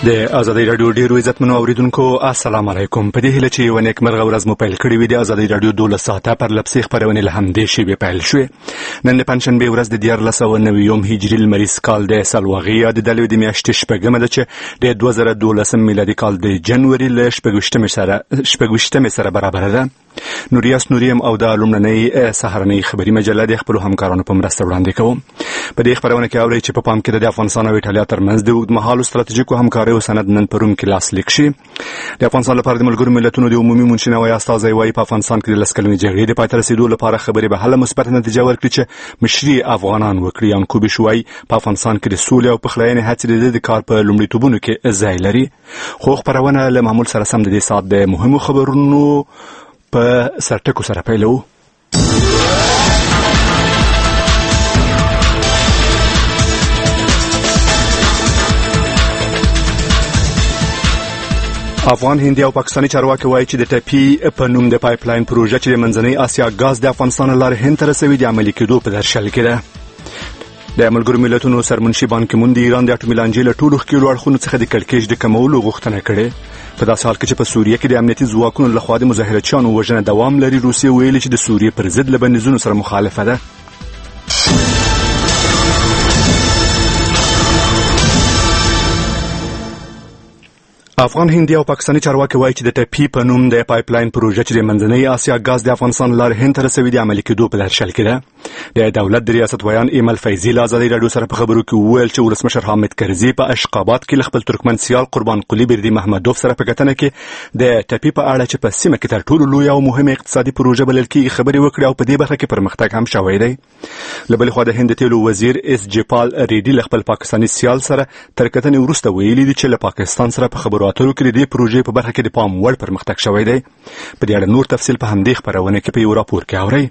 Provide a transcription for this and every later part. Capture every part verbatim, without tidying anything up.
د ازادي رادیو ډیرو عزتمنو اوریدونکو السلام علیکم. په دې هیله چې یو نیکمرغه ورځ مو پیل کړې وي. د ازادي رادیو دولس ساعته پر لپسې خپرونې له همدې شیبې پیل شوې. نن د پنجشنبې ورځ د دیارلس سوه نوي هجري لمریز کال د سلواغې یا د دلوي د میاشتې شپږمه ده چې د دوه زره دولسم میلادي کال د جنوري له شپږویشتمې سره شپږویشتمې سره برابره ده. نوریاس نوریم او د لومړنۍ سهارنۍ خبري مجله د خپلو همکارانو په مرسته وړاندې کوم. په دې خبرونه کې اورئ چې په پام کې د افغانستان او ایټالیا ترمنځ د اوږدمهالو ستراتیژیکو همکاریو سند نن په روم کې لاسلیک شي. د افغانستان لپاره د ملګرو ملتونو د عمومي منشنوي استازی وايي په افغانستان کې د لس کلنې جګړې د پای ته رسېدو لپاره خبرې به هله مثبته نتیجه ورکړي چې مشري افغانان وکړي. یانکوبیش وايي په افغانستان کې د سولې او پخلاینې هڅې د دې کار په لومړیتوبونو کې ځای لري. خو خبرونه له معمول سره سم د دې ساعت د مهمو خبرونو په سرټکو سره پیلو. افغان هندي او پاکستاني چارواکي وایي چې د ټپي په نوم د پایپ لاین پروژه چې د منځنۍ اسیا غاز د افغانستان لارې هند ته رسوي د عملي کېدو په درشل کې ده. د ملګرو ملتونو سرمنشي بان کی مون د ایران د اټومي لانجې له ټولو ښکېلو اړخونو څخه د کړکېچ د کمولو غوښتنه کړې. په داسې حال کې چې په سوریه کې د امنیتي ځواکونو لخوا د مظاهرچیانو وژنه دوام لري، روسیه ویلي چې د سوریې پر ضد له بندیزونو سره مخالفه ده. افغان هندي او پاکستاني چارواکي وایي چې د ټپي په نوم د پایپ لاین پروژه چې د منځنۍ اسیا غاز د افغانستان لارې هند ته رسوي د عملي کېدو په درشل کې ده. د دولت د ریاست ویان ایمل فیضي له ازادي رادیو سره په خبرو کې وویل چې ولسمشر حامد کرزي په اشقابات کې له خپل ترکمن سیال قربان قلي بردي محمدوف سره په کتنه کې د ټپي په اړه چې په سیمه کې تر ټولو لوی او مهمه اقتصادي پروژه بلل کېږي خبرې وکړې او په دې برخه کې پرمختګ هم شوی دی. له بلې خوا د هند تیلو وزیر اس جیپال ریډي له خپل پاکستاني سیال سره تر کتنې وروسته ویلي دي چې له پاکستان سره په خبرو اترو کې د پروژې په برخه کې د پام وړ پرمختګ شوی دی. په دې اړه نور تفصیل په همدې خبرونه کې په یو راپور کې اورئ.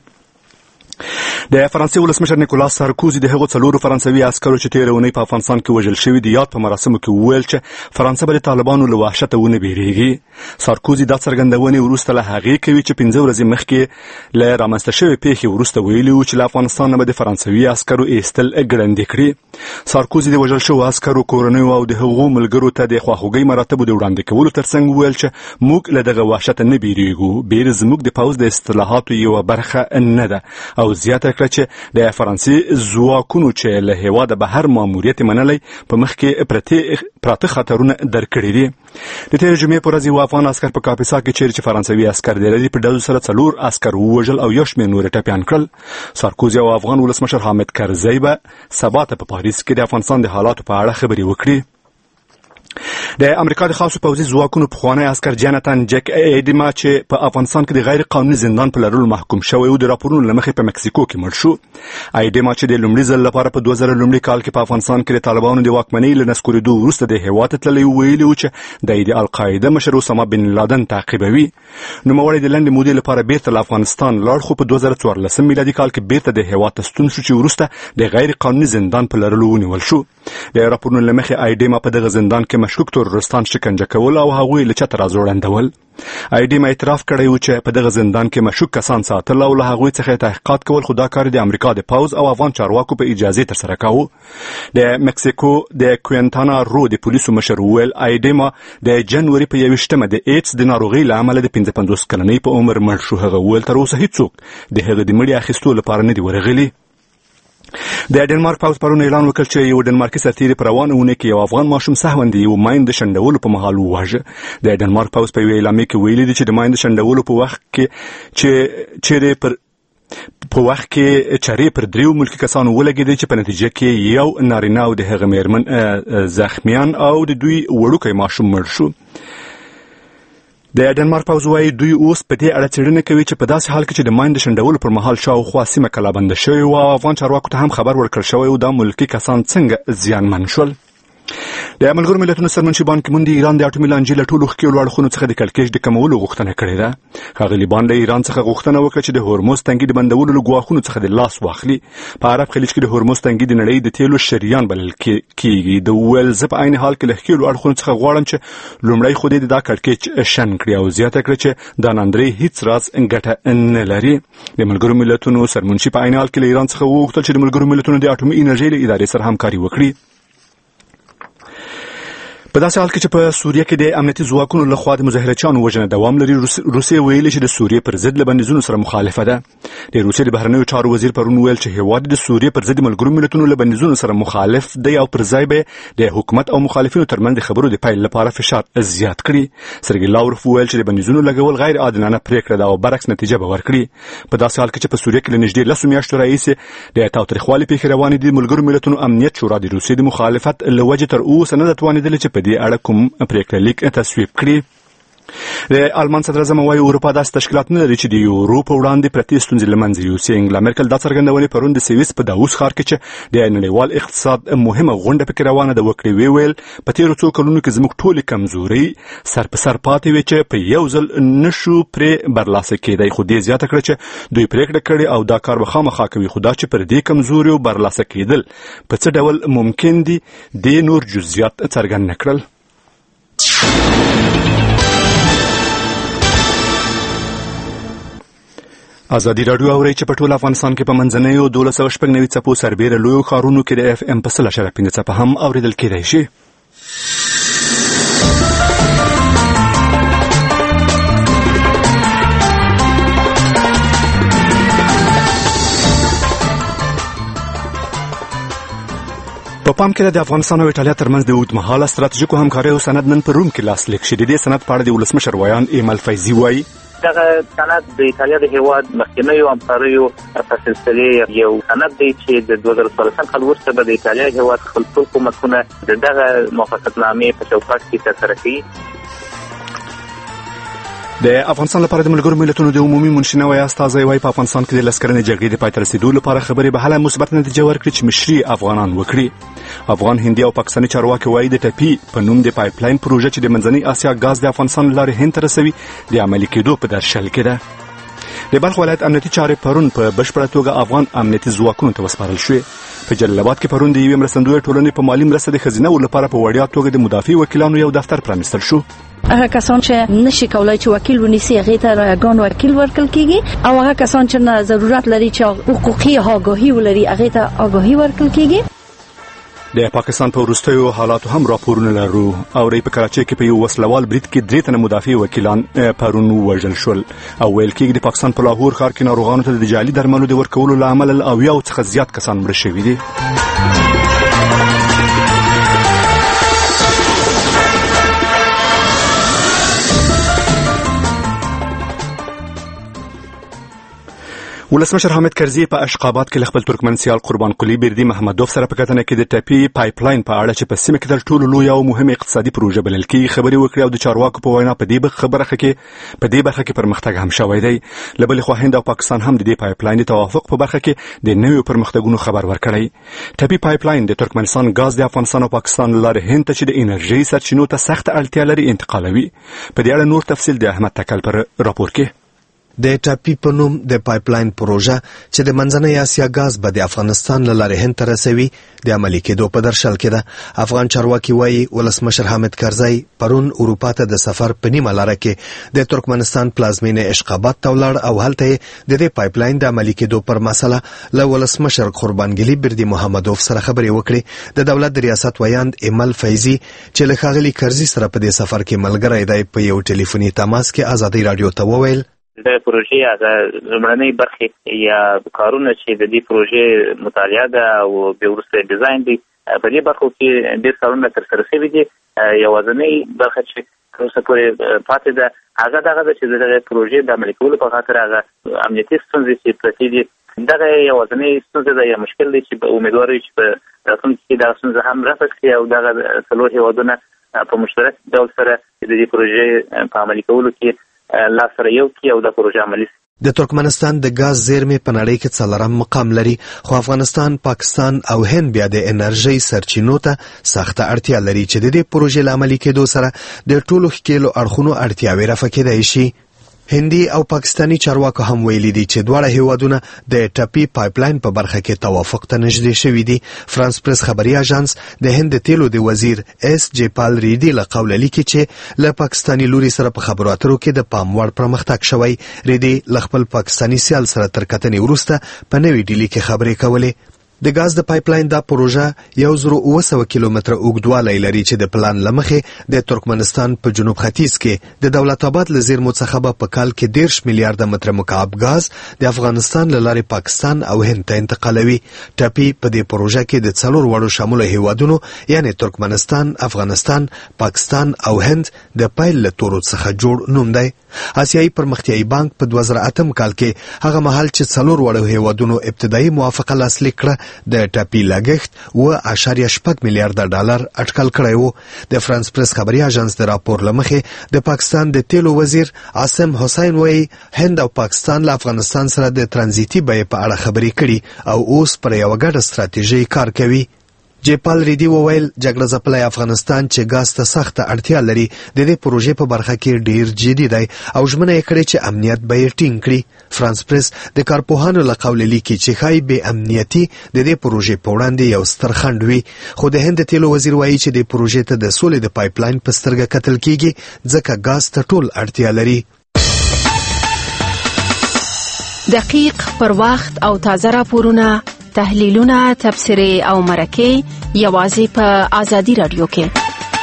د فرانسې ولسمشر نیکولاس سارکوزي د هغو څلورو فرانسوي عسکرو چې تېره اونۍ په افغانستان کې وژل شوي د یاد په مراسمو کې وویل چې فرانسه به د طالبانو له وحشته ونه بیریږي. سارکوزي دا څرګندونې وروسته له هغې کوي چې پنځه ورځې مخکې له رامنځته شوې پیښې وروسته ویلي وو چې له افغانستان نه به د فرانسوي عسکرو ایستل ګړندې کړي. سارکوزي د وژل شوو عسکرو کورنیو او د هغو ملګرو ته د خواخوږۍ مراتبو د وړاندې کولو ترڅنګ وویل چې موږ له دغه وحشته نه بیریږو، بیر زموږ د پوځ د اصطلاحاتو یوه برخه نه ده، او زیاته کړه چې د فرانسې ځواکونو چې له هېواده بهر ماموریت منلی په مخ کې پراته خطرونه درکړي دي. د تېرې جمعې په ورځ یو افغان عسکر په کاپیسا کې چیرې چې فرانسوي عسکر د لري په ډزو سره څلور عسکر ووژل او یو شمېر نور ټپیان کړل. سارکوزي او افغان ولسمشر حامد کرزي به سبا ته په پاریس کې د افغانستان د حالاتو په اړه خبرې وکړي. د امریکا د خاصو پوځي ځواکونو پخوانی عسکر جاناتان جک ایډیما چې په افغانستان کې د غیر قانوني زندان په لرلو محکوم شوی و د راپورونو له مخې په مکسیکو کې مړ شو. ایډیما چې د لومړي ځل لپاره په دوه زره لومړي کال کې په افغانستان کې د طالبانو د واکمنۍ له نسکورېدو وروسته د هېواد ته تللی ویلي و چې دی د القاعده مشر اسامه بن لادن تعقیبوي. نوموړی د لنډې مودې لپاره بیرته له افغانستان لاړ، خو په دوه زره څوارلسم میلادي کال کې بیرته د هېواد ته ستون شو چې وروسته د غیر قانوني زندان په لرلو ونیول شو. د راپورونو له مخې ایډیما په دغه زندان کې مشکوک تورستان شکنجه کول او هغوی له چته راځوړندول. ایډیما اعتراف کړی و چې په دغه زندان کې مشکوک کسان ساتل او له هغوی څخه تحقیقات کول، خو دا کار د امریکا د پوځ او افغان چارواکو په اجازې ترسره کاوه. د مکسیکو د کوینتانا رو د پولیسو مشر ویل ایډیما د جنوري په یویشتمه د ایډز د ناروغۍ له امله د پنځه پنځوس کلنۍ په عمر مړ شو. هغه ویل تر اوسه هیڅوک د هغه د مړي اخیستو لپاره نه دي ورغلي. د ډنمارک پوځ پرون اعلان وکړ چې یو ډنمارکي سرتیری په روانه اونۍ کې یو افغان ماشوم سهواً د یو ماین د شنډولو په مهال وواژه. د ډنمارک پوځ په یوې اعلامیې کې ویلي دي چې د ماین د شنډولو په وخت کې چې چیرې پر په وخت کې چارې پر دریو ملکي کسانو ولګېدې چې په نتیجه کې یو نارینه او د هغه مېرمن زخمیان او د دوی وړوکی ماشوم مړ شو. د ډنمارک پوځ وایي دوی اوس په دې اړه څېړنه کوي چې په داسې حال کې چې د ماین د شنډولو پر مهال شاوخوا سیمه کلابنده شوې وه او افغان چارواکو ته هم خبر ورکړل شوی و دا ملکي کسان څنګه زیانمن شول. د ملګرو ملتونو سرمنشي بان کی مون د ایران د اټومي لانجې له ټولو ښکېلو اړخونو څخه د کړکېچ د کمولو غوښتنه کړې ده. ښاغلي بان له ایران څخه غوښتنه وکړه چې د هورموز تنګي د بندولو له ګواښونو څخه د لاس واخلي. په عرب خلیج کې د هورموز تنګي د نړۍ د تیلو شریان بلل کېږي. د ویل زه په عین حال کې له ښکېلو اړخونو څخه غواړم چې لومړی خو دې دا کړکېچ شن کړي او زیاته کړه چې دا ناندرۍ هیڅ راز ګټه نه لري. د ملګرو ملتونو سرمنشي په عین حال کې له ایران څخه وغوښتل چې د ملګرو ملتونو د اټومي انرژۍ له ادارې سره همکاري وکړي. په داسې حال کې چې په سوریه کې د امنیتي ځواکونو لخوا د مظاهرچیانو وژنه دوام لري، روسیې ویلي چې د سوریې پر ضد له بندیزونو سره مخالفه ده. د روسیې د بهرنیو چارو وزیر پرون ویل چې هیواد د سوریې پر ضد ملګرو ملتونو له بندیزونو سره مخالف دی او پر ځای به د حکومت او مخالفینو ترمنځ د خبرو د پیل لپاره فشار زیات کړي. سرګی لاوروف ویل چې د بندیزونو لګول غیر عادلانه پریکړه ده او برعکس نتیجه به ورکړي. په داسې حال کې چې په سوریه کې له نږدې لسو میاشتو راهیسې د تاوتریخوالي پیښې روانې دي، ملګرو ملتونو امنیت شورا د روسیې د مخالفت له وجې تر اوسه نه ده توانېدلې چې په دې اړه کوم پریکړه لیک تصویب کړي. د آلمان صدر اعظم وايي اروپا داسې تشکیلات نه لري چې د یورو په وړاندې پرتې ستونزې له منځه یوسي. انګلا مرکل دا څرګندونې پرون د سویس په داووس ښار کې چې د نړیوال اقتصاد مهمه غونډه پکې روانه ده وکړې. وی ویل په تېرو څو کلونو کې زموږ ټولې کمزورۍ سر په سر پاتې وې چې په یو ځل نشو پرې برلاسه کېدی، خو دې زیاته کړه چې دوی پریکړه کړې او دا کار به خامخا کوي، خو دا چې پر دې کمزوریو برلاسه کېدل په څه ډول ممکن دي د نور جزئیات څرګند نه کړل. ازادي راډیو اوري چې په ټول افغانستان کې په منځنیو دولس سوه شپږ نوي څپو سربیره لویو ښارونو کې د اف ام په سل اشاریه پنځه څپه هم اورېدل کېدای شي. په پام کې د افغانستان او ایټالیا ترمنځ د اوږدمهاله ستراتیژیکو همکاریو سند نن په روم کې لاسلیک شي. د دې سند په اړه د ولسمشر ویان ایمل فیضي وایي دغه سند د ایټالیا د هیواد مخکینیو همکاریو په سلسله یو سند دی چې د دوه زره څلورم کال وروسته به د ایټالیا هیواد خپل ټول کومکونه د دغه موافقتنامې په چوکاټ کې ترسره کوي. د افغانستان لپاره د ملګرو ملتونو د عمومي منشي نوی استازی وايي په افغانستان کې د لسکرنې جګړې د پای ته رسیدو لپاره خبرې به هله مثبت نتیجه ورکړي چې مشري افغانان وکړي. افغان هندي او پاکستاني چارواکي وايي د ټپي په نوم د پایپ لاین پروژه چې د منځنۍ اسیا غاز د افغانستان لارې هند ته رسوي د عملي کېدو په درشل کې ده. د بلخ ولایت امنیتي چارې پرون په بشپړه توګه افغان امنیتي ځواکونو ته وسپارل شوې. په جلال آباد کې پرون د یوې مرستندویه ټولنې په مالي مرسته د ښځینه‌و لپاره په وړیا توګه د مدافع وکیلانو یو دفتر پرانیستل شو. هغه کسان چې نشي کولای چې وکیل ونیسي هغه ته رایګان وکیل ورکړل کیږي او هغه کسان چې نه ضرورت لري چې حقوقي آگاهی ولري هغه ته آگاهی ورکړل کیږي. د پاکستان په وروستیو حالاتو هم راپورونه لرو. او ری په کراچۍ کې په یو وسلوال برید کې درې تنه مدافع وکیلان پرون وژل شول او ویل کېږي د پاکستان په لاهور ښار کې ناروغانو ته د جعلي درملو د ورکولو له امله له اویاو څخه زیات کسان مړه شوي دي. ولسمشر حامد کرزي په اشقابات کې خپل ترکمن سیال قربان قلی بردي محمدوف سره په کتنه کې د ټاپي پایپ لاین په اړه چې په سیمه کې د ټولو لوی او مهمه اقتصادي پروژه بلل کېږي خبري وکړي او د چارواکو په وینا په دې خبره کې په دې برخه کې پرمختګ هم شوی دی. لبل خو هند او پاکستان هم د دې پایپ لاین د توافق په برخه کې د نویو پرمختګونو خبر ورکړی. ټاپي پایپ لاین د ترکمنستان غاز د افغانستان او پاکستان لاره هند ته چې د انرژي سرچینو ته سخت اړتیا لري انتقالوي. په دې اړه نور تفصیل د احمد تکل پر راپور کې. د ټاپي په نوم د پایپ لاین پروژه چې د منځنۍ اسیا غاز به د افغانستان له لارې هند ته رسوي د عملي کېدو په درشل کې ده. افغان چارواکي وايي ولسمشر حامد کرزي پرون اروپا ته د سفر په نیمه لاره کې د ترکمنستان پلازمینه اشقابات ته ولاړ او هلته د دې پایپ لاین د عملي کېدو پر مسله له ولسمشر قربانګلي بردي محمدوف سره خبرې وکړي. د دولت د ریاست ویاند ایمل فیضي چې له ښاغلي کرزي سره په دې سفر کې ملګری دی په یو ټلیفوني تماس کې ازادي رادیو ته وویل د پروژې هغه لومړنۍ برخې یا کارونه چې د دې پروژې مطالعه ده او بیا وروسته ډیزاین دی په دې برخو کې ډېر کارونه ترسره شوي دي. یوازینۍ برخه چې اوسه پورې پاتې ده هغه دغه ده چې د دغه پروژې د عملي کولو په خاطر هغه امنیتي ستونزې چې پرتې دي دغه یوازینۍ ستونزه ده یا مشکل دی چې امیدوار یو چې په راتلونکي کې دغه ستونزه هم رفع کړي او دغه څلور هیوادونه په مشترک ډول سره د دې پروژې په عملي کولو کې لا سره یو کې او د پروژې عملي. د ترکمنستان د غاز زیرمې په نړۍ کې څلورم مقام لري خو افغانستان، پاکستان او هند بیا د انرژي سرچینو ته سخته اړتیا لري چې د دې پروژې عملي کېدو سره د ټولو ښکېلو اړخونو اړتیاوې رفع کېدای شي. هندي او پاکستاني چارواکو هم ویلي دي چې دواړه هیوادونه د ټاپي پایپ لاین په برخه کې توافق ته نږدې شوي دي. فرانس پریس خبري اژانس د هند تیلو د وزیر اس جی پال ریډي له قوله لیکي چې له پاکستاني لوري سره په خبرو اترو کې د پام وړ پرمختګ شوی. ریډي له خپل پاکستاني سیال سره تر کتنې وروسته په نوې ډیلي کې خبرې کولې. د غاز د پایپلاین دا پروژه یو زر او اوه سوه کیلومتره اوږدوالی لري چې د پلان له مخې د ترکمنستان په جنوب ختیځ کې د دولت آباد له زیرمو څخه به په کال کې دېرش میلیارډه متره مکعب غاز د افغانستان له لارې پاکستان او هند ته انتقالوي. ټاپي په دې پروژه کې د څلور وړو شاملو هیوادونو یعنی ترکمنستان، افغانستان، پاکستان او هند د پایل له تورو څخه جوړ نوم دی. آسیایي پرمختیایي بانک په دوه زره اتم کال کې هغه مهال چې څلور وړو هیوادونو ابتدایي موافقه لاسلیک کړه د ټاپي لګښت اوه اعشاریه شپږ میلیارډه ډالر اټکل کړی و. د فرانس پریس خبري اژانس د راپور له مخې د پاکستان د تیلو وزیر عاصم حسین وایي هند او پاکستان له افغانستان سره د ترانزیتي بیې په اړه خبرې کړي او اوس پر یوه ګډه ستراتیژي کار کوي. جیپال ریډي وویل جګړه ځپلی افغانستان چې غاز ته سخته اړتیا لري د دې پروژې په برخه کې ډیر جدي دی او ژمنه یې کړې چې امنیت به یې ټینګ کړي. فرانس پریس د کارپوهانو له قوله لیکي چې ښایي بې امنیتي د دې پروژې په وړاندې یو ستر خنډ وي، خو د هند د تیلو وزیر وایي چې د پروژې ته د سولې د پایپلاین په سترګه کتل کیږي ځکه غاز ته ټول اړتیا لري. دقیق، پر وخت او تازه راپورونه، تحلیلونه، تبصرې او مرکې یوازې په آزادي رادیو کې.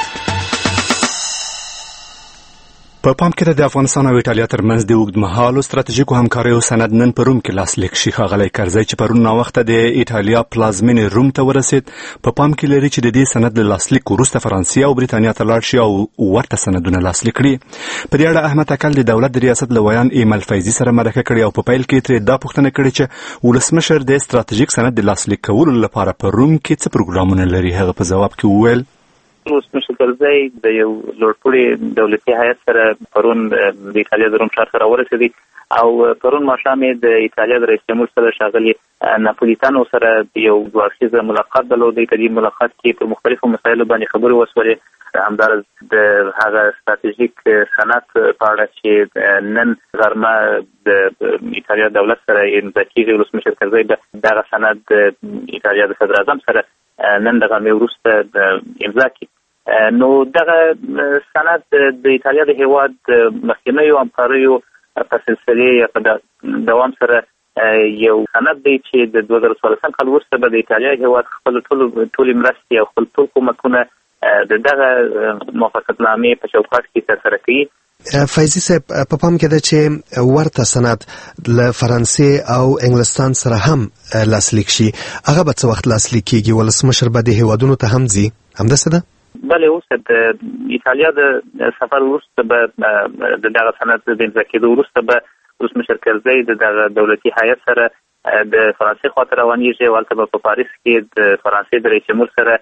په پام کې د افغانستان او ایټالیا ترمنځ د اوږدمهالو ستراتیژیکو همکاریو سند نن په روم کې لاسلیک شي. ښاغلی کرزی چې پرون ناوخته د ایټالیا پلازمینې روم ته ورسید په پام کې لري چې د دې سند له لاسلیک وروسته فرانسې او بریتانیا ته لاړ شي او ورته سندونه لاسلیک کړي. په دې اړه احمد اکل د دولت د ریاست له ویان ایمل فیضي سره مرکه کړې او په پیل کې ترې دا پوښتنه کړې چې ولسمشر د ستراتیژیک سند د لاسلیک کولو لپاره په روم کې څه پروګرامونه لري. هغه په ځواب کې وویل ولسمشر کرزی د یو لوړپوړي دولتي هیئت سره پرون د ایټالیا د روم ښار ته راورسېدی او پرون ماښام یې د ایټالیا د رئیس جمهور سره ښاغلي ناپولیتانو سره یو دوه اړخیزه ملاقات درلودی. په دې ملاقات کې په مختلفو مسایلو باندې خبرې وشولې، همداراز د هغه ستراتیژیک سند په اړه چې نن غرمه د ایټالیا دولت سره امضا کېږي. ولسمشر کرزی به دغه سند د ایټالیا د صدر اعظم سره نن د غرمې وروسته امضا کړي. نو دغه سند د ایټالیا د هیواد مخکینیو همکاریو په سلسله یا په دوام سره یو سند دی چې د دوه زره څوارلسم کال وروسته به د ایټالیا هیواد خپل ټول ټولې مرستې او خپل ټول کومکونه د دغه موافقتنامې په چوکاټ کې ترسره کوي. فیضي صاحب په پام کې ده چې ورته سند له فرانسې او انګلستان سره هم لاسلیک شي، هغه به څه وخت لاسلیک کیږي؟ ولسمشر به د هیوادونو ته هم ځي، همداسې ده؟ بله، اوس د ایټالیا د سفر وروسته به د دغه سند د امضا کېدو وروسته به ولسمشر کرزی د دغه دولتي هیئت سره د فرانسې خواته روانېږي او هلته به په پاریس کې د فرانسې د رئیس جمهور سره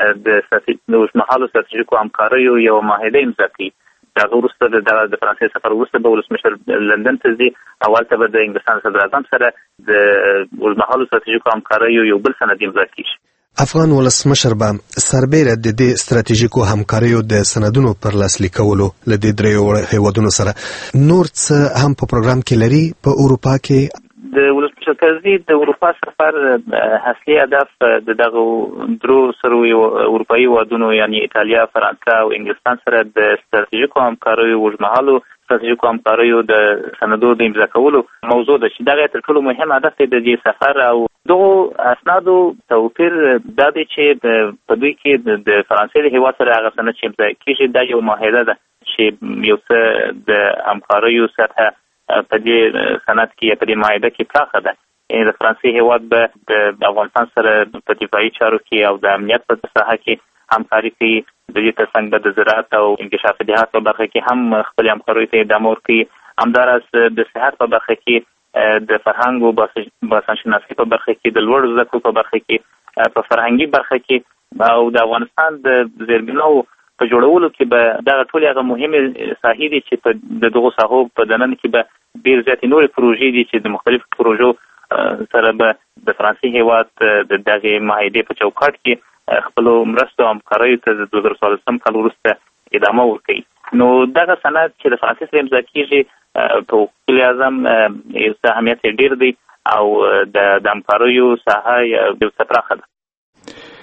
د اوږدمهالو ستراتیژیکو همکاریو یوه معاهده امضا کوي. دغه وروسته د د فرانسې سفر وروسته به ولسمشر لندن ته ځي او هلته به د انګلستان صدر اعظم سره د اوږدمهالو ستراتیژیکو همکاریو یو بل سند امضا کیږي. افغان ولسمشر به سربیره د دې ستراتیژیکو همکاریو د سندونو پر لاسلیک کولو له دې دریو هیوادونو سره نور څه هم په پروګرام کې لري. په اروپا کې د ولسمشر کرزي د اروپا سفر اصلي هدف د دغه درو سرو اروپایي هیوادونو یعنی ایټالیا، فرانسه او انګلستان سره د ستراتیژیکو همکاریو اوږدمهالو ستراتیژیکو همکاریو د سندونو د امضا کولو موضوع ده چې دغه تر ټولو مهم هدف دی د دې سفر. او دغه اسنادو توپیر دا دی چې په دوی کې د فرانسې د هیواد سره هغه سند چې امضا کېږي دا یو معاهده ده چې یو څه د همکاریو سطحه په دې سند کې یا په دې معاهده کې پراخه ده. یعنې د فرانسې هیواد به د افغانستان سره په دفاعي چارو کې او د امنیت په ساحه کې همکاري کوي. د دې ترڅنګ به د زراعت او انکشاف دیهات په برخه کې هم خپلې همکاریو ته ادامه ورکوي. همداراز د صحت په برخه کې د فرهنګ او باستانشناسۍ په برخه کې د لوړو زده کړو په برخه کې په فرهنګي برخه کې او د افغانستان د زیربناو په جوړولو کې به دغه ټولې هغه مهمې ساحې دي چې په د دغو ساحو په دننه کې به ډېر زیاتې نورې پروژې دي چې د مختلفو پروژو سره به د فرانسې هیواد د دغې معاهدې په چوکاټ کې خپلو مرستو او همکاریو ته د دوه زره څوارلسم کال وروسته ادامه ورکوي. نو دغه سند چې د فرانسې سره امضا کېږي په حقوق اعظم یو څه اهمیت یې ډېر دی او د همکاریو ساحه یو څه پراخه ده.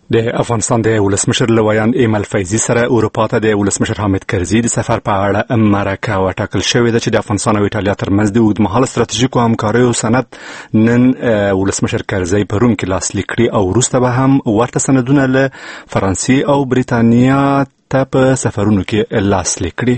د افغانستان د ولسمشر لویان ایمل فیضی سره اروپا ته د ولسمشر حامد کرزي د سفر په اړه مرکه وټاکل شوې ده چې د افغانستان او ایټالیا ترمنځ د اوږدمهاله ستراتیژیکو همکاریو سند نن ولسمشر کرزي په روم کې لاسلیک کړي او وروسته به هم ورته سندونه له فرانسې او بریتانیا ته په سفرونو کې لاسلیک کړي.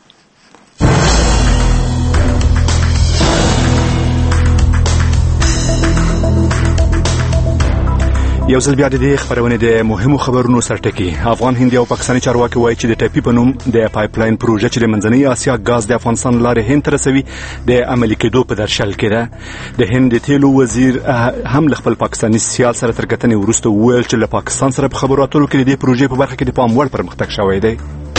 یو ځل بیا د دې خبرونې د مهمو خبرونو سرټکی. افغان هندي او پاکستاني چارواکي وایي چې د ټاپي په نوم د پایپ لاین پروژه چې د منځنۍ اسیا غاز د افغانستان لارې هند ته رسوي د عملي کېدو په درشل کې ده. د هند د تیلو وزیر هم له خپل پاکستاني سیال سره تر کتنې وروسته وویل چې له پاکستان سره په خبرو اترو کې د دې پروژې په برخه کې د پام وړ پرمختګ شوی دی.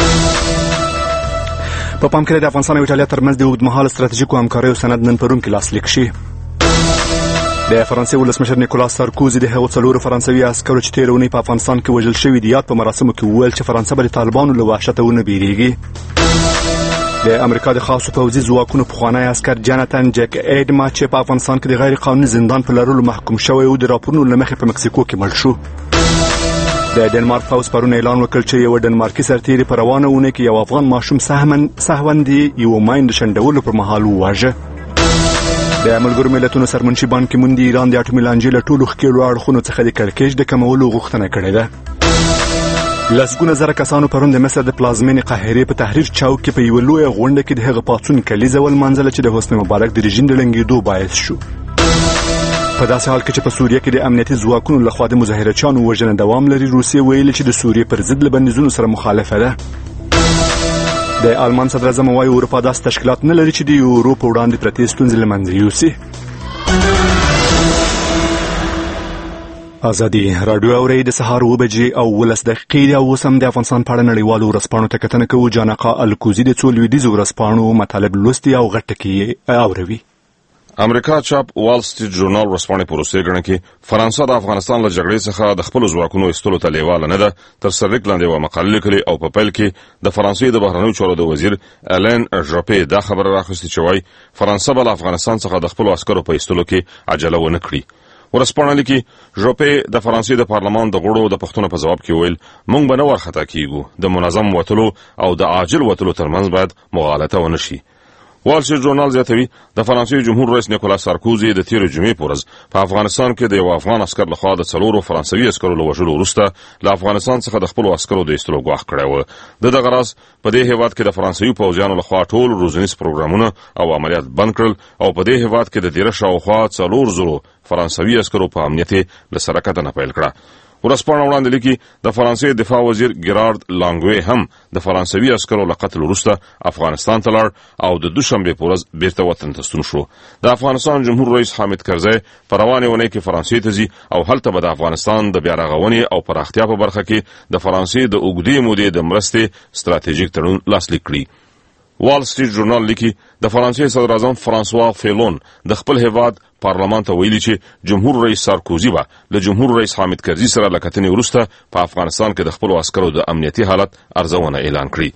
په پام کې د افغانستان او ایټالیا ترمنځ د اوږدمهاله ستراتیژیکو همکاریو سند نن په روم کې لاسلیک شي. د فرانسې ولسمشر نیکولاس سارکوزي د هغو څلورو فرانسوي عسکرو چې تېره اونۍ په افغانستان کې وژل شوي دي یاد په مراسمو کې وویل چې فرانسه به د طالبانو له وحشته ونه بیریږي. د امریکا د خاصو پوځي ځواکونو پخوانی عسکر جاناتان جک ایډما چې په افغانستان کې د غیر قانوني زندان په لرلو محکوم شوی و د راپورونو له مخې په مکسیکو کې مړ شو. د ډنمارک پوځ پرون اعلان وکړ چې یو ډنمارکي سرتیری په روانه اونۍ کې یو افغان ماشوم سهمن سهوندي یو ماین د شنډولو پر مهال وواژه. د ملګرو ملتونو سرمنشي بان کې مون د ایران د اټومي لانجې له ټولو ښکېلو اړخونو څخه د کړکېچ د کمولو غوښتنه کړې ده. لسګونه زره کسانو پرون د مصر د پلازمینې قاهرې په تحریر چوک کې په یوه لویه غونډه کې د هغه پاڅون کلیزه ولمانځله چې د حسن مبارک د رژیم د ړنګېدو باعث شو. په داسې حال کې چې په سوریه کې د امنیتي ځواکونو لخوا د مظاهرچیانو وژنه دوام لري، روسیې ویلي چې د سوریې پر ضد له بندیزونو سره مخالفه ده. د آلمان صدر اعظم وايي اروپا داسې تشکیلات نه لري چې د یورو په وړاندې پرتې ستونزې له منځه یوسي. ازادي راډیو اوري د سهار اوه بجې او ولس دقیقې او اوس هم د افغانستان په اړه نړیوالو ورځپاڼو ته کتنه کوو. جانقا الکوزي د څو لویدیځو ورځپاڼو مطالب لوستي او غټ ټکي اوروي. امریکا چاپ وال سټریټ ژورنال ورځپاڼې په روسیې ګڼه کې فرانسه د افغانستان له جګړې څخه د خپلو ځواکونو ایستلو ته لیواله نه ده. تر سرلیک لاندې یوه مقاله لیکلې او په پیل کې د فرانسې د بهرنیو چارو د وزیر الین ژوپې دا خبره راخیستې چې وایي فرانسه به له افغانستان څخه د خپلو عسکرو په ایستلو کې عجله ونه کړي. ورځپاڼه لیکي ژوپې د فرانسې د پارلمان د غړو د پوښتنو په ځواب کې ویل موږ به نه وارخطا کیږو، د منظم وتلو او د عاجل وتلو ترمنځ باید مغالطه ونه شي. وال سټریټ ژورنال زیاتوي د فرانسې جمهور رئیس نیکولاس سارکوزي د تیرې جمعې په ورځ په افغانستان کې د یو افغان عسکر لخوا د څلورو فرانسوي عسکرو له وژلو وروسته له افغانستان څخه د خپلو عسکرو د ایستلو ګواښ کړی و. د دغه راز په دې هیواد کې د فرانسوي پوځیانو لخوا ټول روزنیز پروګرامونه او عملیات بند کړل او په دې هیواد کې د تیره شاوخوا څلور زرو فرانسوي عسکرو په امنیت له سره کتنه پیل کړه. ورځپاڼه وړاندې لیکي د فرانسې دفاع وزیر ګیرارد لانګوې هم د فرانسوي عسکرو له قتل وروسته افغانستان ته لاړ او د دوشنبې په ورځ بیرته وطن ته ستون شو. د افغانستان جمهور رئیس حامد کرزي په روانې اونۍ کې فرانسې ته ځي او هلته به د افغانستان د بیا رغونې او پراختیا په برخه کې د فرانسې د اوږدې مودې د مرستې ستراتیژیک تړون لاسلیک کړي. وال سټریټ ژورنال لیکي د فرانسې صدر اعظم فرانسوا فیلون د خپل هیواد پارلمان ته ویلي چې جمهور رئیس سارکوزي به له جمهور رئیس حامد کرزي سره له کتنې وروسته په افغانستان کې د خپلو عسکرو د امنیتي حالت ارزونه اعلان کړي.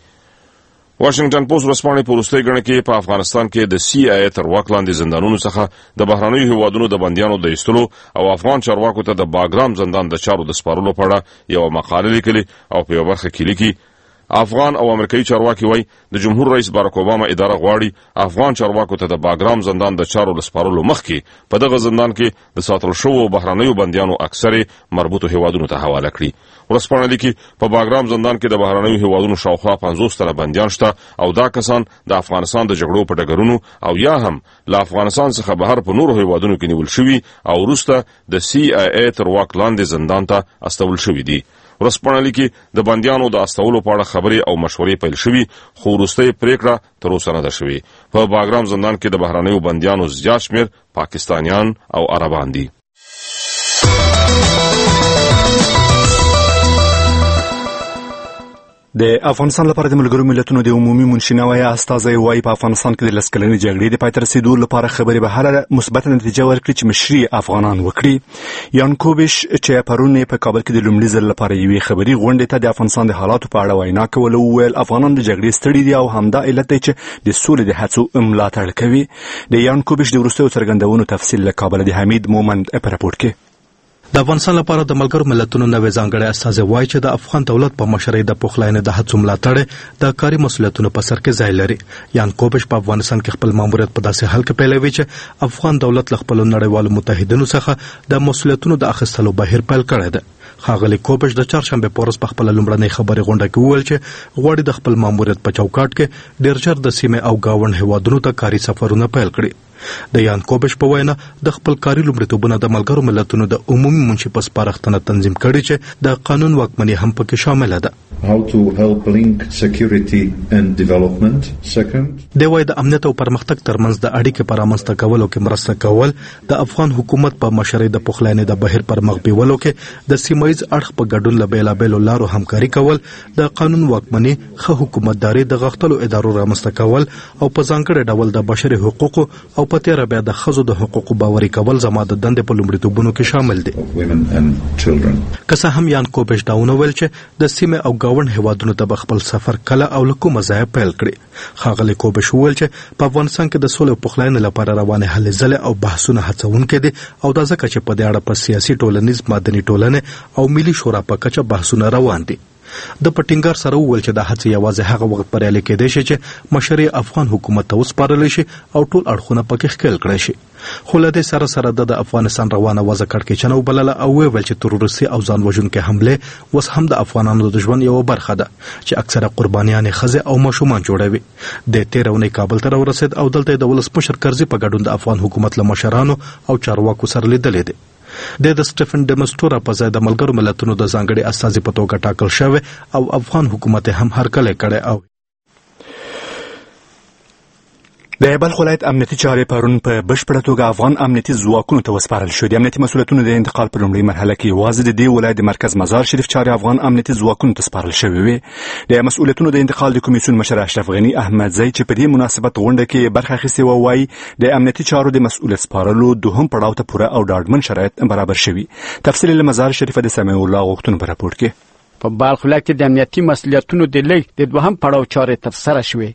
واشنگټن پوسټ ورځپاڼې په وروستۍ ګڼه کې په افغانستان کې د سی آی ای تر واک لاندې زندانونو څخه د بهرنیو هیوادونو د بندیانو د ایستلو او افغان چارواکو ته د باګرام زندان د چارو د سپارلو په اړه یوه مقاله لیکلې او په یوه برخه کې لیکي افغان او امریکایي چارواکي وایي د جمهور رئیس بارک اوباما اداره غواړي افغان چارواکو ته د باګرام زندان د چارو له سپارلو مخکې په دغه زندان کې د ساتل شوو بهرنیو بندیانو اکثرې مربوطو هیوادونو ته حواله کړي. ورځپاڼه لیکي په باګرام زندان کې د بهرنیو هیوادونو شاوخوا پنځوس تنه بندیان شته او دا کسان د افغانستان د جګړو په ډګرونو او یا هم له افغانستان څخه بهر په نورو هیوادونو کې نیول شوي او وروسته د سی آی ای تر واک لاندې زندان ته استول شوي دي. ورځپاڼه لیکي د بندیانو د استولو په اړه خبرې او مشورې پیل شوي خو وروستۍ پریکړه تر اوسه نه ده شوې. په باګرام زندان کې د بهرنیو بندیانو زیات شمېر پاکستانیان او عربان دي. د افغانستان لپاره د ملګرو ملتونو د عمومي منشنوي استازی وايي په افغانستان کې د لس کلنې جګړې د پای ته رسېدو لپاره خبرې به هره مثبته نتیجه ورکړي چې مشري افغانان وکړي. یان کوبش چې پرون په کابل کې د لومړي ځل لپاره یوې خبري غونډې ته د افغانستان د حالاتو په اړه وینا کوله وویل افغانان د جګړې ستړي دي او همدا علت دی چې د سولې د هڅو ملاتړ کوي. د یان کوبش د وروستیو څرګندونو تفصیل له کابل د حمید مومند په راپور کې. د افغانستان لپاره د ملګرو ملتونو نوې ځانګړی استازی وایي چې د افغان دولت په مشرۍ د پخلاینې د هڅو ملاتړ د کاري مسؤلیتونو په سر کې ځای لري. یان کوبش په افغانستان کې خپل ماموریت په داسې حال کې پیلوي چې افغان دولت له خپلو نړیوالو متحدینو څخه د مسؤلیتونو د اخیستلو بهیر پیل کړی دی. ښاغلي کوبش د چهارشنبې په ورځ په خپله لومړنۍ خبرې غونډه کې وویل چې غواړي د خپل ماموریت په چوکاټ کې ډېر ژر د سیمې او ګاونډ هیوادونو ته کاري سفرونه پیل کړي. د یان کوبش په وینا د خپل کاري لومړیتوبونه د ملګرو ملتونو د عمومي منشي په سپارښتنه تنظیم کړي چې د قانون واکمني هم پکې شامله ده. How to help link security and development. Second, د وای د امنیت او پرمختګ ترمنځ د اړیکې پر رامنځته کولو کې مرسته کول، د افغان حکومت په مشرۍ د پخلاینې د بهیر پر مخ بیولو کې د سیمایي اړخ په ګډون له بیلابېلو لارو همکاري کول، د قانون واکمني، ښه حکومتداري د غښتلو ادارو رامنځته کول او په ځانګړي ډول د بشري حقوقو او په تیره بیا د ښځو د حقوقو باوري کول زما د دندې په لومړیتوبونو کې شامل دي. که څه هم یان کوبش دا ونه ویل چې د سیمې او ګاونډ هیوادونو ته به خپل سفر کله او له کومه ځایه پیل کړي. ښاغلي کوبش وویل چې په افغانستان کې د سولې او پخلاینې لپاره روانې هلې ځلې او بحثونه هڅونکي دي او دا ځکه چې په دې اړه په سیاسي، ټولنیز، مدني ټولنې او ملي شورا په کچه بحثونه روان دي. د پټینګار سره وویل چې دا هڅه یوازې هغه وخت بریالي کېدای شي چې مشري افغان حکومت ته وسپارل شي او ټول اړخونه پکې ښکېل کړی شي. خو له دې سره سره د افغانستان روانه وضع کړکېچنه وبلله او ویل چې تروریستي او ځان وژونکې حملې اوس هم د افغانانو د ژوند یوه برخه ده چې اکثره قربانیان یې ښځې او ماشومان جوړوي. د تېره اونۍ کابل ته راورسېد او دلته یې د ولسمشر کرزي په ګډون د افغان حکومت له مشرانو او چارواکو سره لیدلی دی. د د سټیفن ډمستورا په ځای د ملګرو ملتونو د ځانګړي استازي په توګه ټاکل شوی او افغان حکومت هم هرکلی کړی. او د بلخ ولایت امنیتي چارې پرون په بشپړه توګه افغان امنیتي ځواکونو ته وسپارل شو. د امنیتي مسؤلیتونو د انتقال په لومړۍ مرحله کې یوازې د دې ولایت د مرکز مزار شریف چارې افغان امنیتي ځواکونو ته سپارل شوې وې. د مسؤلیتونو د انتقال د کمیسیون مشر اشرف غني احمدزی چې په دې مناسبت غونډه کې برخه اخیستې وه وایي د امنیتي چارو د مسؤلیت سپارلو دوهم پړاو ته پوره او ډاډمن شرایط برابر شوي. تفصیل له مزار شریف د سمیع الله غوښتنو په راپور کې. په بلخ ولایت کې د امنیتي مسؤلیتونو د لیږد د دوهم پړاو چارې ترسره شوې.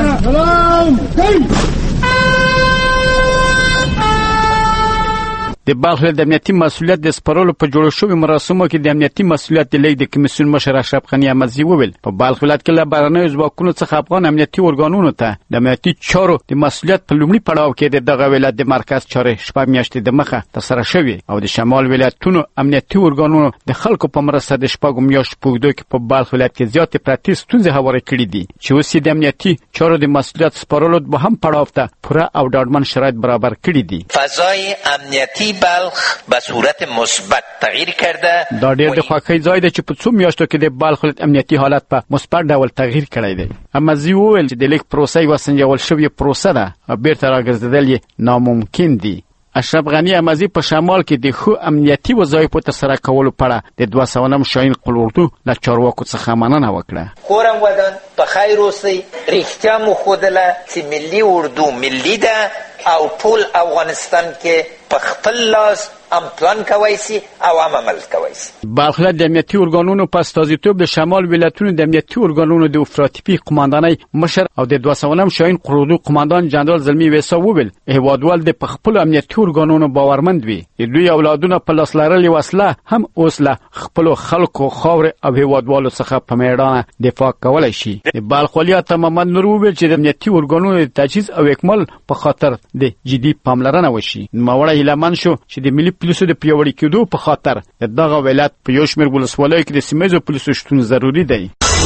د بلخ ولایت د امنیتي مسؤلیت د سپارلو په جوړ شوي مراسمو کې د امنیتي مسؤلیت د لیږد د کمیسیون مشر اشرف غني احمدزي وویل په بلخ ولایت کې له بهرنیو ځواکونو څخه افغان امنیتي ارګانونو ته د امنیتي چارو د مسؤلیت په لومړي پړاو کې د دغه ولایت د مرکز چارې شپږ میاشتې دمخه ترسره شوې او د شمال ولایتونو امنیتي ارګانونو د خلکو په مرسته د شپږو میاشتو په اوږدو کې په بلخ ولایت کې زیاتې پرتې ستونزې هوارې کړي دي چې اوس یې د امنیتي چارو د مسؤلیت سپارلو دوهم پړاو ته پوره او ډاډمن شرایط برابر کړي دي. فضای امنیتي بلخ به صورت مثبت تغییر کرده. دا ډېر د خوښۍ ځای دی چې په څو میاشتو کې د بلخ ولایت امنیتي حالت په مثبت ډول تغییر کړی دی. احمدزي وویل چې د لیک پروسه یوه سنجول شوې پروسه ده او بیرته راګرځېدل یې ناممکن دي. اشرف غني احمدزي په شمال کې د ښو امنیتي وظایفو ترسره کولو په اړه د دوه سوه نهم شاهین قلوردو له چارواکو څخه مننه وکړه. خورم ودان په خیر اوسئ. رښتیا مو ښودله چې ملي اردو ملي ده او ټول افغانستان کې په خپل لاس هم پلان کوی سي او هم عمل کوی سي. بلخ ولایت د امنیتي ارګانونو په استازیتوب د شمال ولایتونو د امنیتي ارګانونو د افراطي قماندانۍ مشر او د دوه سوه نهم شاهین قلوردو قماندان جنرال زلمی ویسا وویل هیوادوال د په خپلو امنیتي ارګانونو باورمند وي. د دوی اولادونه په لاس لرلې وسله هم اوس له خپلو خلکو، خاورې او هیوادوالو څخه په میړانه دفاع کولی شي. د بلخ ولایت محمد نور وویل چې د امنیتي ارګانونو د تجهیز او اکمال په خاطر د جدي پاملرنه وشي. نوموړی هیلهمند شو چې د ملي پولیسو د پیاوړي کېدو په خاطر د دغه ولایت په یو شمېر ولسوالیو کې د سیمهییزو پولیسو شتون ضروري دی.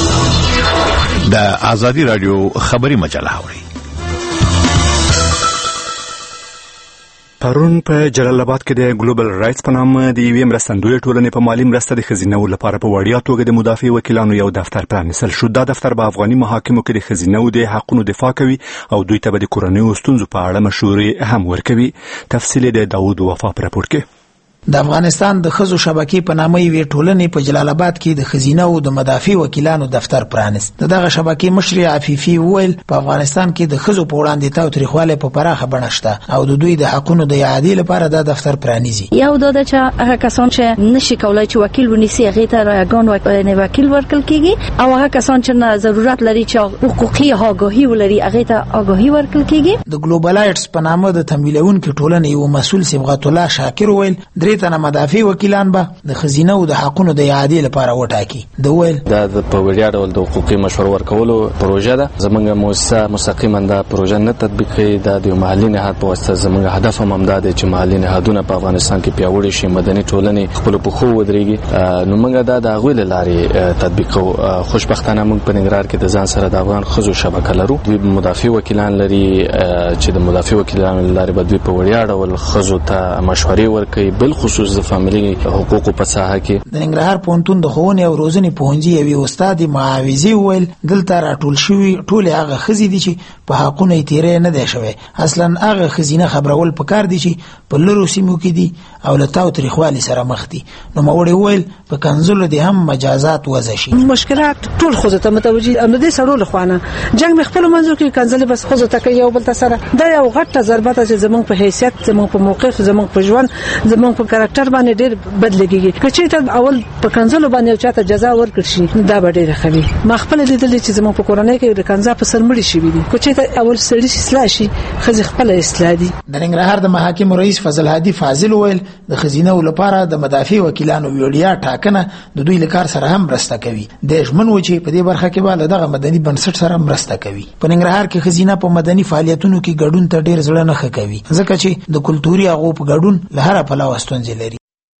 د ازادي راډیو خبري مجله اورئ. پرون په جلال آباد کې د ګلوبل رایټس په نامه د یوې مرستندویې ټولنې په مالي مرسته د ښځینه‌وو لپاره په وړیا توګه د مدافع وکیلانو یو دفتر پرانیستل شو. دا دفتر په افغاني محاکمو کې د ښځینه‌وو د حقونو دفاع کوي او دوی ته به د کورنیو ستونزو په اړه مشورې هم ورکوي. تفصیل د داود وفا په راپور کې. د افغانستان د ښځو شبکې په نامه یوې ټولنې په جلال آباد کې د ښځینه‌وو د مدافع وکیلانو دفتر پرانیست. د دغه شبکې مشر عفیفي وویل په افغانستان کې د ښځو په وړاندې تاوتریخوالی په پراخه بڼه شته او د دوی د حقونو د اعادې لپاره دا دفتر پرانیزي. یو دا ده چې هغه کسان چې نشي کولای چې وکیل ونیسي هغې ته رایګان وکیل ورکړل کېږي او هغه کسان چې ضرورت لري چې حقوقي آګاهي ولري هغې ته آګاهي ورکړل کېږي. د ګلوبل رایټس په نامه د تمویلونکې ټولنې یو مسؤل صبغت الله شاکر وویل درې درې تنه مدافع وکیلان به د خزینه او د حقونو د اعادې لپاره وټاکي. د ویل دا په وړیا ډول د حقوقي مشورې ورکولو پروژه ده. زمونږ مؤسسه مستقیما دا پروژه نه تطبیق کوي. دا د محلي نهاد په واسطه زمونږ هدف هم دا دی چې محلي نهادونه په افغانستان کې پیاوړي شي، مدني ټولنې خپل په خو ودرېږي. نو موږ دا د غوې لارې تطبیق کوو. خوشبختانه موږ په ننګرهار کې د ځان سره د افغان خزو شبکه لرو. دوی مدافع وکیلان لري چې د مدافع وکیلانو لارې به دوی په وړیا ډول خزو ته مشورې ورکوي، بل خصوص د فاميلي حقوقو په ساحه کې. د ننګرهار پوهنتون د ښوونې او روزنې پوهنځي یوې استاد معاوضي ویل دلته راټول شوي ټول هغه خزې دي چې په حقونه یې تیری نه دی شوی. اصلا هغه خزینه خبرول پکار دي چې په لرو سیمو کې دي او له تاوتریخوالي سره مخ دي. نو موري ویل په کنزلو دي هم مجازات وضع شي. مشکلات ټول خو ته متوجي ام دې سړو لخوانه جنگ مخفل منځو کې کنزل بس خو ته کوي یو بل سره دا یو غټه ضربه ده چې زمونږ په حیثیت، زمونږ په موقف، زمونږ په ژوند، زمونږ په کاراکټر باندې ډېر بدلېږي. کچې ته اول په کنزل باندې چاته جزا ورکړي شي دا به ډېر خوي. مخفل لیدل چې زمونږ په کورنۍ کې د کنزا په سر مړي شي وي. کچې ته اول سړي اصلاح شي، خځې خپل اصلاح دي. د ننګرهار د محاکم رئیس فضل هادي فاضل ویل د خزینه لپاره د مدافع وکیلانو ویډیا ټاکنه د دوی لکار سره هم مرسته کوي. د ژمن و چې په دې برخه کې به دغه مدني بنسټ سره مرسته کوي. په ننګرهار کې خزینه په مدني فعالیتونو کې ګډون ته ډېر زړه نه کوي ځکه چې د کلتوري هغو په ګډون له هر پلوه ستونزې لري.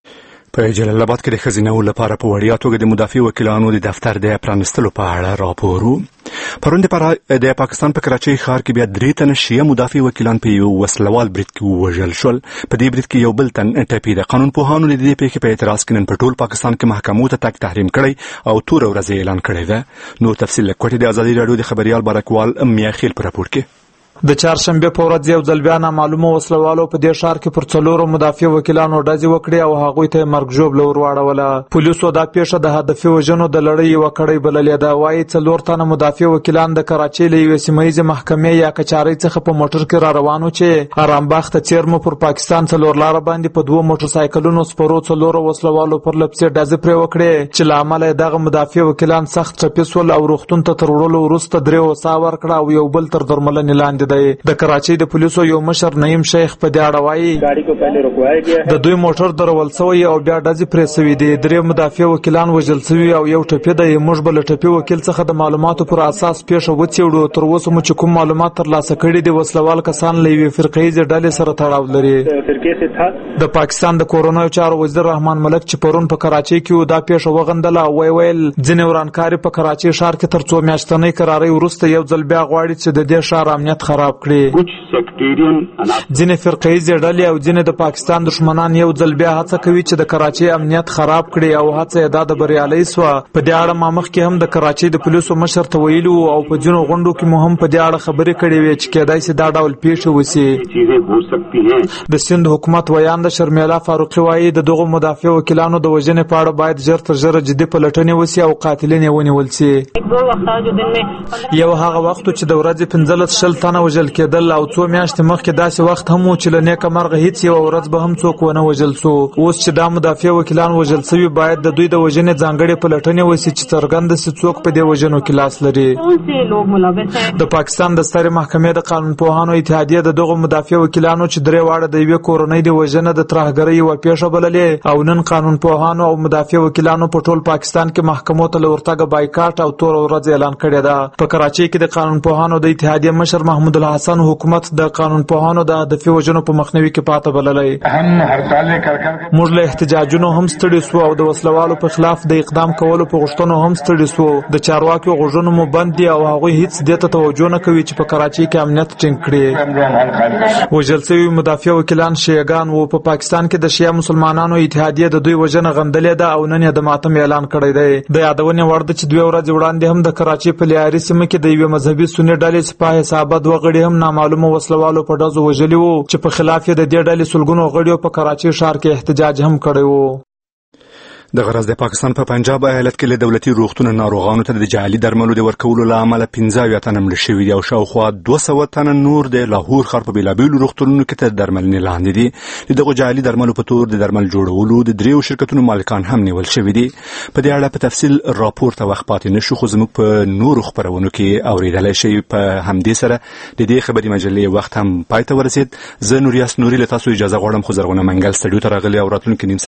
په جلال آباد کې د خزینه لپاره په وړیا توګه د مدافع وکیلانو د دفتر د پرانستلو په اړه راپور پرون د پاکستان په کراچۍ ښار کې بیا درې تنه شیعه مدافع وکیلان په یو وسلوال برید کې ووژل شول. په دې برید کې یو بل تن ټپي. د قانون پوهانو د دې پیښې په اعتراض کې نن په ټول پاکستان کې محکمو ته تګ تحریم کړی او تور ورځ اعلان کړی ده. نو تفصیل لکوټې د ازادي راډیو د خبريال بارکوال میاخیل پر راپور کې. د چهارشنبه په ورځ یو ځل بیا نامعلومه وسلوالو په دې ښار کې پر څلورو مدافع وکیلانو ډزې وکړې او هغوی ته مرګ ژوبله ور واړوله. پولیسو دا پیښه د هدفي وژنو د لړۍ یوه کړۍ بللې ده. وایي څلور تنه مدافع وکیلان د کراچۍ له یوې سیمه ییزې محکمې یا کچارۍ څخه په موټر کې را روانو چې ارامباغ ته څیرمه پر پاکستان څلور لاره باندې په دوه موټر سایکلونو سپرو څلورو وسلوالو پر لپسې ډزې پرې وکړې چې له امله دغه مدافع وکیلان سخت ټپي سول او روغتون ته تر وړلو وروسته درې وسا ورکړه او یو بل تر درملنې لاندې دی. د کراچۍ د پولیسو یو مشر نعیم شیخ په دې اړه وایي د دوی موټر درول شوی او بیا ډزې پرې شوې دي. درې مدافع وکیلان وژل شوي او یو ټپي دی. موږ به له ټپي وکیل څخه د معلوماتو پر اساس پیښه وڅېړو. تر اوسه مو چې کوم معلومات ترلاسه کړي دي وسلوال کسان له یوې فرقه ییزې ډلې سره تړاو لري. د پاکستان د کورونایي چارو وزیر رحمان ملک چې پرون په کراچۍ کې دا پیښه وغندله او ویل ځینې ورانکاري په کراچۍ ښار کې تر څو میاشتنۍ قرارۍ وروسته یو ځل بیا غواړي چې د دې ښار امنیت خراب کړي. ځینې فرقه ییزې ډلې او ځینې د پاکستان دښمنان یو ځل بیا هڅه کوي چې د کراچۍ امنیت خراب کړي او هڅه یې دا د بریالۍ سوه. په دې اړه ما مخکې هم د کراچۍ د پولیسو مشر ته ویلي وو او په ځینو غونډو کې مو هم په دې اړه خبرې کړې وې چې کېدای شي دا ډول پیښې وشي. د سند حکومت ویانده شرمیلا فاروقي وایي د دغو مدافع وکیلانو د وژنې په اړه باید ژر تر ژره جدي پلټنې وشي او قاتلین یې ونیول شي. یو هغه وخت چې د ورځې پنځلس شل تنه وژل کېدل او څو میاشتې مخکې داسې وخت هم و چې له نیکه مرغه هیڅ یوه ورځ به هم څوک ونه وژل سو. اوس چې دا مدافع وکیلان وژل سوي باید د دوی د وژنې ځانګړې پلټنې وشي چې څرګنده شي څوک په دې وژنو کې لاس لري. د پاکستان د سترې محکمې د قانون پوهانو اتحادیه د دغو مدافع وکیلانو چې درې واړه د یوې کورنۍ د وژنه د ترهګرۍ یوه پیښه بللې او نن قانون پوهانو او مدافع وکیلانو په ټول پاکستان کې محکمو ته له ورتګه بایکاټ او تور ورځ اعلان کړې ده. په کراچۍ کې د قانون پوهانو د اتحادیه مشر محمود الحسن حکومت د قانون پوهانو د هدفي وژنو په مخنیوي کې پاته بللی. موږ له احتجاجونو هم ستړي سو او د وسلوالو په خلاف د اقدام کولو په غوښتنو هم ستړي سو. د چارواکو غوږونه مو بند دي او هغوی هیڅ دې ته توجه نه کوي چې په کراچۍ کې امنیت ټینګ کړي. وژل شوي مدافع وکیلان شیعهګان وو. په پاکستان کې د شیعه مسلمانانو اتحادیه د دوی وژنه غندلې ده او نن یې د ماتم اعلان کړی دی. د یادونې وړ ده چې دوه ورځې وړاندې هم د کراچۍ په لیاري سیمه کې د یوې مذهبي سني ډلې سپاه حسابه دوه غړي هم نامعلومه وسلوالو په ډزو وژلي وو چې په خلاف یې د دې ډلې سلګونو غړیو په کراچۍ ښار کې احتجاج هم کړی وو. د غرض د پاکستان په پنجاب ایالت کې له دولتي روغتون ناروغانو ته د جعلي درملو د ورکولو له امله پنځه اویا تنه مړه شوي دي او شاوخوا دوه سوه تنه نور د لاهور ښار په بېلابېلو روغتونونو کې تر درملنې لاندې دي. د دغو جعلي درملو په تور د درمل جوړولو د دریو شرکتونو مالکان هم نیول شوي دي. په دې اړه په تفصیل راپور ته وخت پاتې نشو، خو زموږ په نورو خپرونو کې اورېدلی شئ. په همدې سره د دې خبري مجلې وخت هم پای ته ورسېد. زه نوریاس نوري له تاسو اجازه غواړم، خو زرغونه منګل سټډیو ته راغلی او راتلونکي نیم